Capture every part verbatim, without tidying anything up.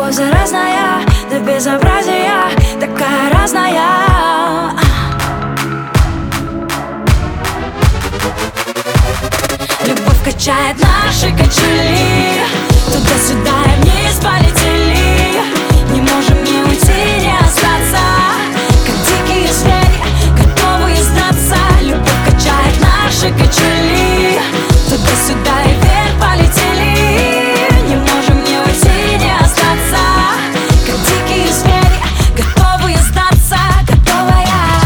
любовь заразная, до безобразия такая разная. Любовь качает наши качели, туда-сюда и вниз полетели. Не можем не уйти, не остаться, как дикие звери, готовые сдаться. Любовь качает наши качели, туда-сюда и вверх полетели. Не можем не уйти, не остаться, как дикие звери, готовые сдаться. Готовая.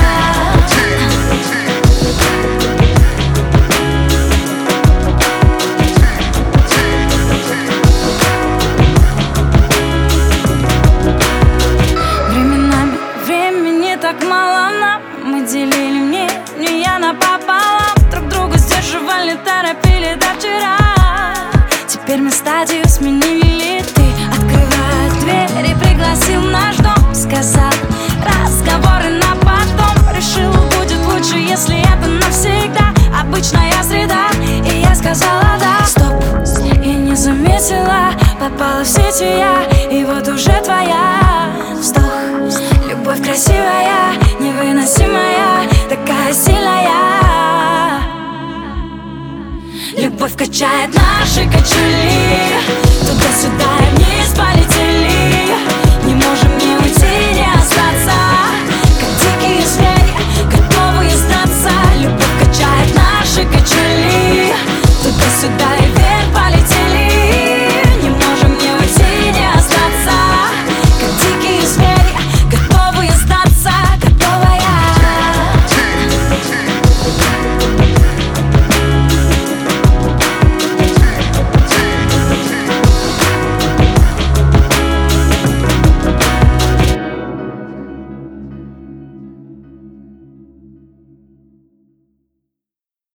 Временами времени так мало нам, мы делили мнения напополам, друг друга сдерживали, торопили до вчера. Теперь мы стадию сменили, ты открываешь дверь и пригласил в наш дом. Сказал, разговоры на потом, решил, будет лучше, если это навсегда. Обычная среда, и я сказала да. Стоп, и не заметила, попала в сети я, и вот уже твоя. Вздох, любовь красивая, невыносимая, такая сильная. Любовь качает наши качели, туда